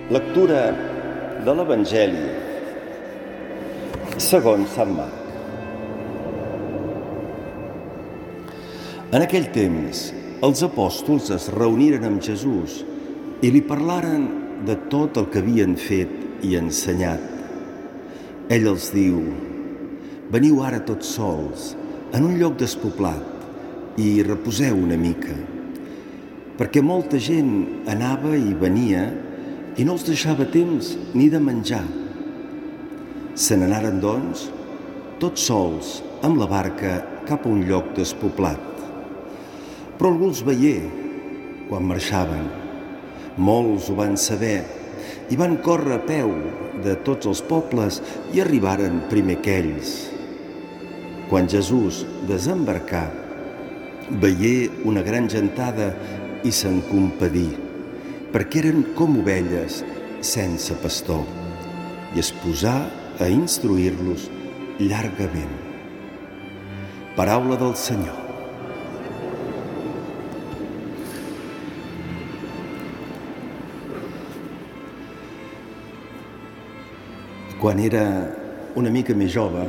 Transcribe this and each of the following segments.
Lectura de l'Evangeli segons Sant Marc. En aquell temps, els apòstols es reuniren amb Jesús i li parlaren de tot el que havien fet i ensenyat. Ell els diu: «Veniu ara tots sols, en un lloc despoblat, i reposeu una mica», perquè molta gent anava i venia i no els deixava temps ni de menjar. Se n'anaren, doncs, tots sols amb la barca cap a un lloc despoblat. Però algú els veié quan marxaven. Molts ho van saber i van córrer a peu de tots els pobles i arribaren primer que ells. Quan Jesús desembarcà, veié una gran gentada i se'n compadí, perquè eren com ovelles sense pastor, i es posà a instruir-los llargament. Paraula del Senyor. Quan era una mica més jove,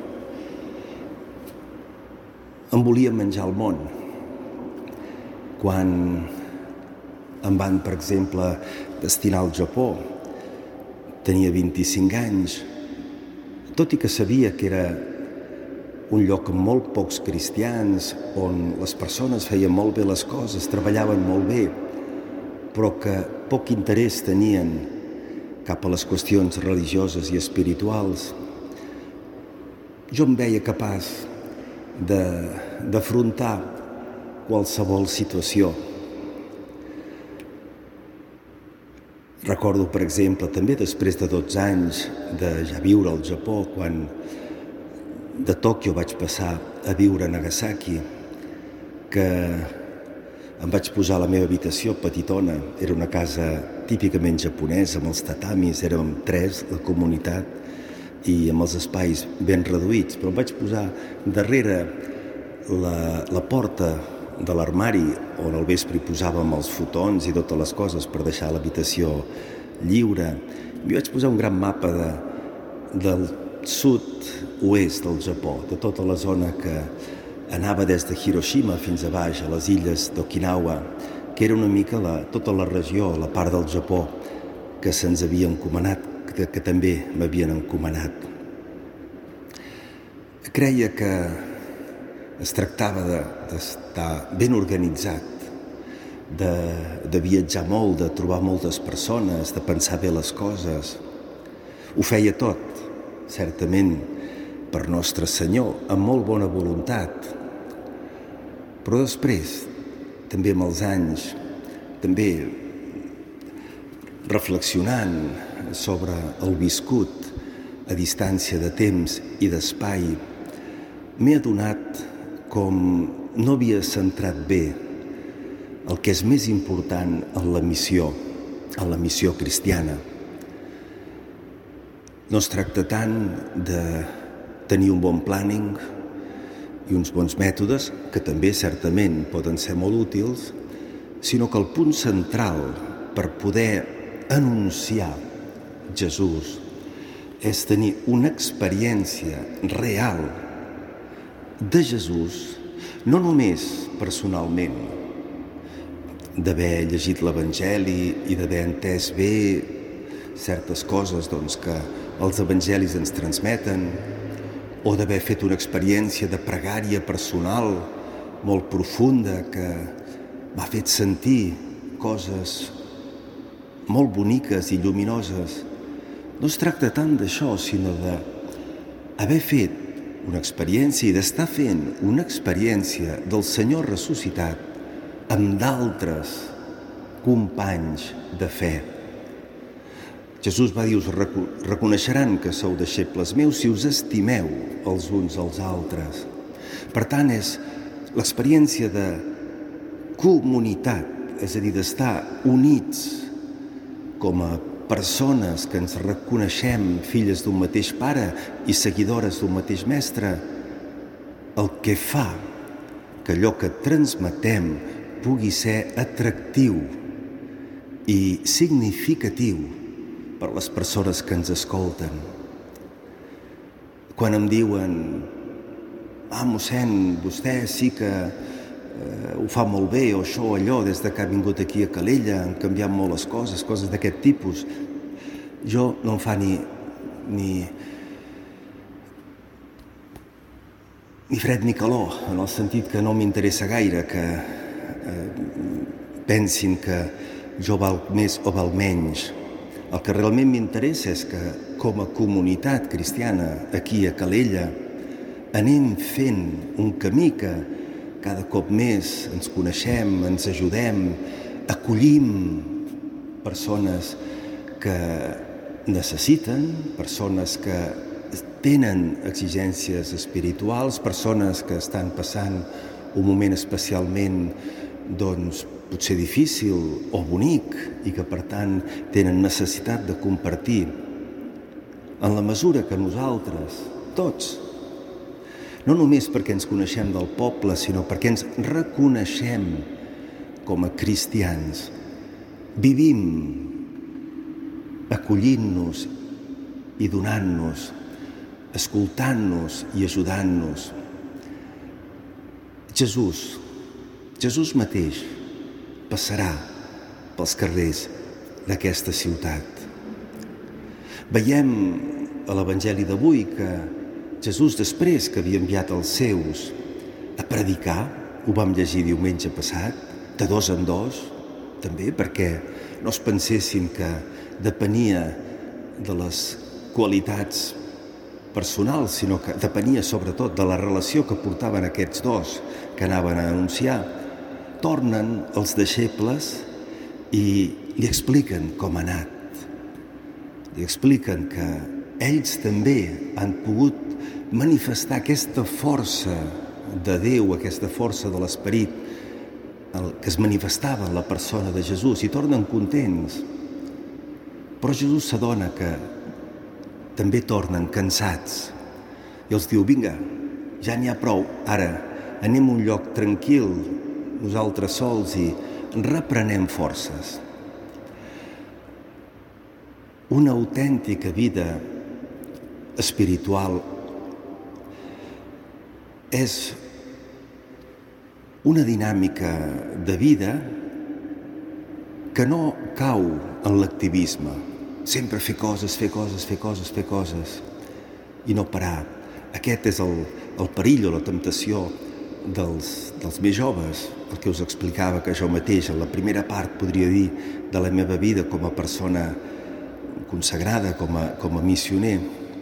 em volia menjar el món. Quan em van, per exemple, destinar al Japó, tenia 25 anys, tot i que sabia que era un lloc amb molt pocs cristians, on les persones feien molt bé les coses, treballaven molt bé, però que poc interès tenien cap a les qüestions religioses i espirituals. Jo em veia capaç d'afrontar qualsevol situació. Recordo, per exemple, també després de 12 anys de ja viure al Japó, quan de Tòquio vaig passar a viure a Nagasaki, que em vaig posar a la meva habitació petitona. Era una casa típicament japonesa, amb els tatamis, érem 3, la comunitat, i amb els espais ben reduïts, però em vaig posar darrere la porta de l'armari, on al vespre hi posàvem els fotons i totes les coses per deixar l'habitació lliure. I vaig posar un gran mapa del sud-oest del Japó, de tota la zona que anava des de Hiroshima fins a baix, a les illes d'Okinawa, que era una mica tota la regió, la part del Japó que se'ns havia encomanat, que també m'havien encomanat. Creia que es tractava d'estar ben organitzat, de viatjar molt, de trobar moltes persones, de pensar bé les coses. Ho feia tot, certament, per Nostre Senyor, amb molt bona voluntat. Però després, també amb els anys, també reflexionant sobre el viscut a distància de temps i d'espai, m'he adonat com no havia centrat bé el que és més important en la missió cristiana. No es tracta tant de tenir un bon planning i uns bons mètodes, que també certament poden ser molt útils, sinó que el punt central per poder anunciar Jesús és tenir una experiència real de Jesús, no només personalment, d'haver llegit l'Evangeli i d'haver entès bé certes coses que els evangelis ens transmeten, o d'haver fet una experiència de pregària personal molt profunda que m'ha fet sentir coses molt boniques i lluminoses. No es tracta tant d'això, sinó d'haver fet una experiència i d'estar fent una experiència del Senyor ressuscitat amb d'altres companys de fe. Jesús va dir: us reconeixeran que sou deixebles meus si us estimeu els uns als altres. Per tant, és l'experiència de comunitat, és a dir, d'estar units com a persones que ens reconeixem filles d'un mateix pare i seguidores d'un mateix mestre, el que fa que allò que transmetem pugui ser atractiu i significatiu per les persones que ens escolten. Quan em diuen mossèn, vostè sí que ho fa molt bé, o això o allò, des que ha vingut aquí a Calella, han canviat molt les coses d'aquest tipus. Jo no em fa ni fred ni calor, en el sentit que no m'interessa gaire que pensin que jo valc més o valc menys. El que realment m'interessa és que, com a comunitat cristiana aquí a Calella, anem fent un camí que cada cop més ens coneixem, ens ajudem, acollim persones que necessiten, persones que tenen exigències espirituals, persones que estan passant un moment especialment, potser difícil o bonic i que, per tant, tenen necessitat de compartir. En la mesura que nosaltres, tots, no només perquè ens coneixem del poble, sinó perquè ens reconeixem com a cristians, vivim acollint-nos i donant-nos, escoltant-nos i ajudant-nos. Jesús mateix passarà pels carrers d'aquesta ciutat. Veiem a l'Evangeli d'avui que Jesús, després que havia enviat els seus a predicar, ho vam llegir diumenge passat, de dos en dos, també perquè no es pensessin que depenia de les qualitats personals, sinó que depenia sobretot de la relació que portaven aquests dos que anaven a anunciar. Tornen els deixebles i li expliquen com ha anat. Li expliquen que ells també han pogut manifestar aquesta força de Déu, aquesta força de l'Esperit que es manifestava en la persona de Jesús, i tornen contents. Però Jesús s'adona que també tornen cansats i els diu: vinga, ja n'hi ha prou, ara anem a un lloc tranquil, nosaltres sols, i reprenem forces. Una autèntica vida espiritual és una dinàmica de vida que no cau en l'activisme. Sempre fer coses i no parar. Aquest és el perill o la temptació dels més joves, el que us explicava que jo mateix, en la primera part, podria dir, de la meva vida com a persona consagrada, com a missioner.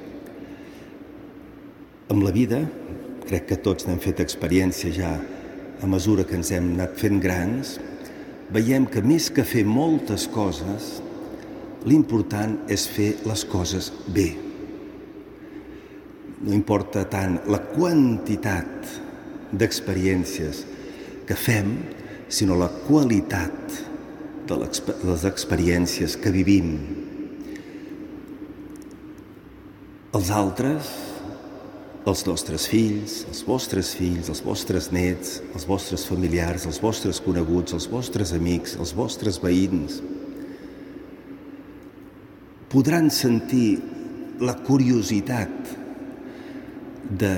Amb la vida, crec que tots n'hem fet experiència ja a mesura que ens hem anat fent grans, veiem que més que fer moltes coses, l'important és fer les coses bé. No importa tant la quantitat d'experiències que fem, sinó la qualitat de les experiències que vivim. Els altres, els nostres fills, els vostres nets, els vostres familiars, els vostres coneguts, els vostres amics, els vostres veïns, podran sentir la curiositat de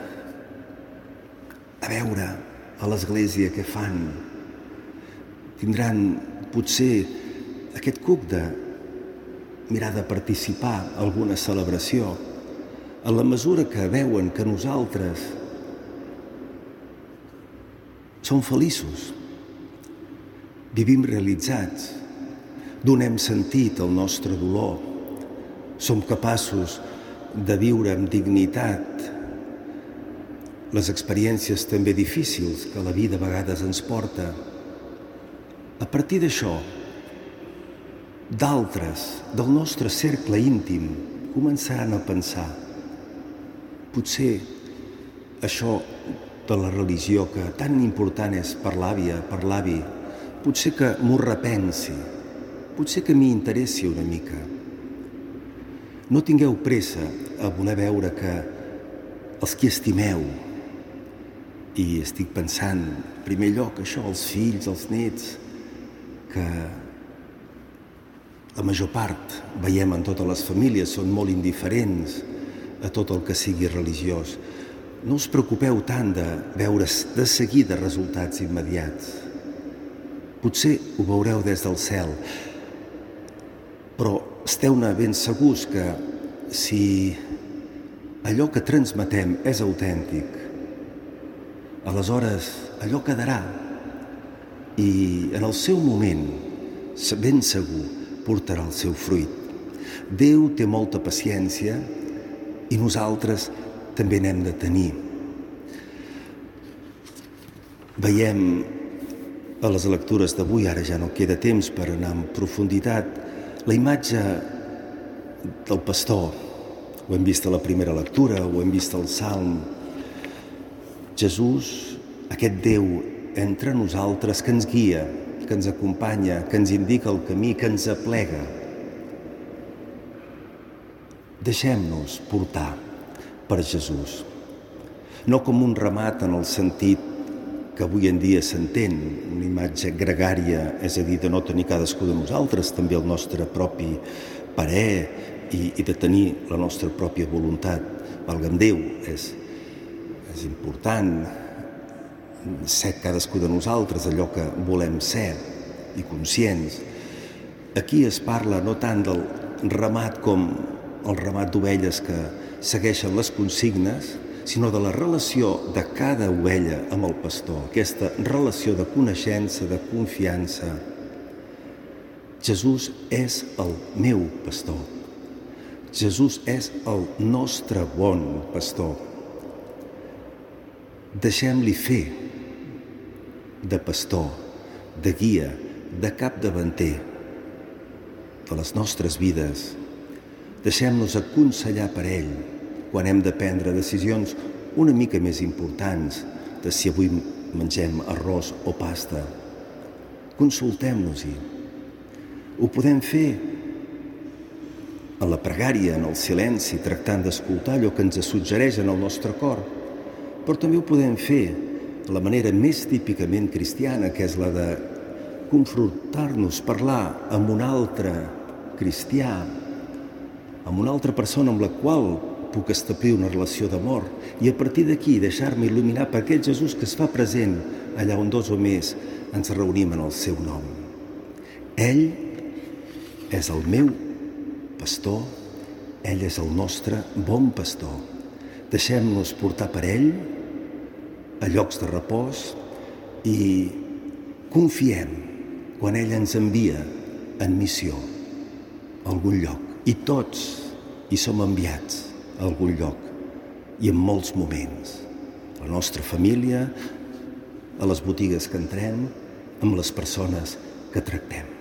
veure a l'església què fan. Tindran potser aquest cuc de mirar de participar en alguna celebració, en la mesura que veuen que nosaltres som feliços, vivim realitzats, donem sentit al nostre dolor, som capaços de viure amb dignitat les experiències també difícils que la vida a vegades ens porta. A partir d'això, d'altres del nostre cercle íntim començaran a pensar: potser això de la religió, que tan important és per l'àvia, per l'avi, potser que m'ho repensi, potser que m'hi interessi una mica. No tingueu pressa a voler veure que els qui estimeu, i estic pensant, en primer lloc, això, els fills, els nets, que la major part, veiem en totes les famílies, són molt indiferents a tot el que sigui religiós. No us preocupeu tant de veure de seguida resultats immediats. Potser ho veureu des del cel, però esteu-ne ben segurs que si allò que transmetem és autèntic, aleshores allò quedarà i en el seu moment, ben segur, portarà el seu fruit. Déu té molta paciència i nosaltres també n'hem de tenir. Veiem a les lectures d'avui, ara ja no queda temps per anar en profunditat, la imatge del pastor. Ho hem vist a la primera lectura, ho hem vist al Salm. Jesús, aquest Déu entre nosaltres que ens guia, que ens acompanya, que ens indica el camí, que ens aplega. Deixem-nos portar per Jesús. No com un ramat en el sentit que avui en dia s'entén, una imatge gregària, és a dir, de no tenir cadascú de nosaltres també el nostre propi parer i de tenir la nostra pròpia voluntat. Valga'm Déu, és important ser cadascú de nosaltres allò que volem ser i conscients. Aquí es parla no tant del ramat com el ramat d'ovelles que segueixen les consignes, sinó de la relació de cada ovella amb el pastor, aquesta relació de coneixença, de confiança. Jesús és el meu pastor. Jesús és el nostre bon pastor. Deixem-li fer de pastor, de guia, de capdavanter de les nostres vides. Deixem-nos aconsellar per ell quan hem de prendre decisions una mica més importants de si avui mengem arròs o pasta. Consultem-nos-hi. Ho podem fer en la pregària, en el silenci, tractant d'escoltar allò que ens suggereix en el nostre cor, però també ho podem fer de la manera més típicament cristiana, que és la de confrontar-nos, parlar amb un altre cristià, amb una altra persona amb la qual puc establir una relació d'amor i a partir d'aquí deixar-me il·luminar per aquell Jesús que es fa present allà on dos o més ens reunim en el seu nom. Ell és el meu pastor, ell és el nostre bon pastor. Deixem-nos portar per ell a llocs de repòs i confiem quan ell ens envia en missió a algun lloc. I tots hi som enviats a algun lloc i en molts moments. A la nostra família, a les botigues que entrem, amb les persones que tractem.